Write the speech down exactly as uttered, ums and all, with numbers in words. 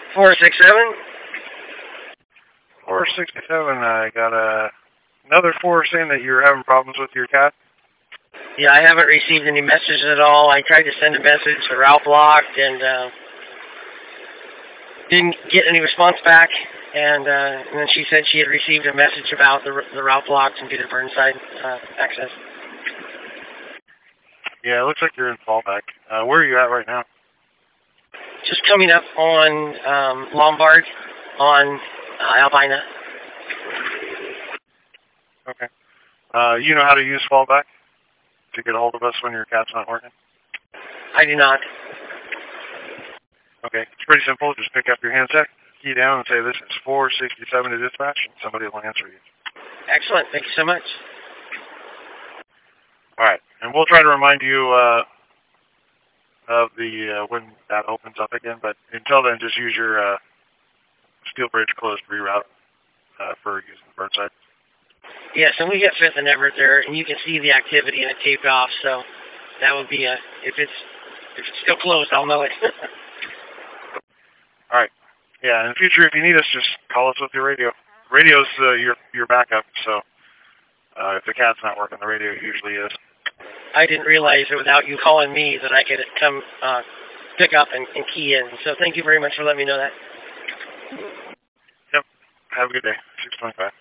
four six seven? four sixty-seven, I got a, another four saying that you're having problems with your cat. Yeah, I haven't received any messages at all. I tried to send a message to Ralph blocked and uh, didn't get any response back. And, uh, and then she said she had received a message about the, the Ralph blocked and Peter Burnside uh, access. Yeah, it looks like you're in fallback. Uh, where are you at right now? Just coming up on um, Lombard on uh, Albina. Okay. Uh, you know how to use fallback to get a hold of us when your cat's not working? I do not. Okay. It's pretty simple. Just pick up your handset, key down, and say, this is four sixty-seven to dispatch, and somebody will answer you. Excellent. Thank you so much. All right. And we'll try to remind you uh, of the uh, when that opens up again, but until then, just use your uh, Steel Bridge closed reroute uh, for using Burnside. Yes, and we get Fifth and Everett there, and you can see the activity and it taped off, so that would be a, if it's if it's still closed, I'll know it. All right. Yeah, in the future, if you need us, just call us with your radio. Radio's uh, your your backup, so uh, if the cat's not working, the radio usually is. I didn't realize that without you calling me that I could come uh, pick up and, and key in, so thank you very much for letting me know that. Yep. Have a good day. six twenty-five.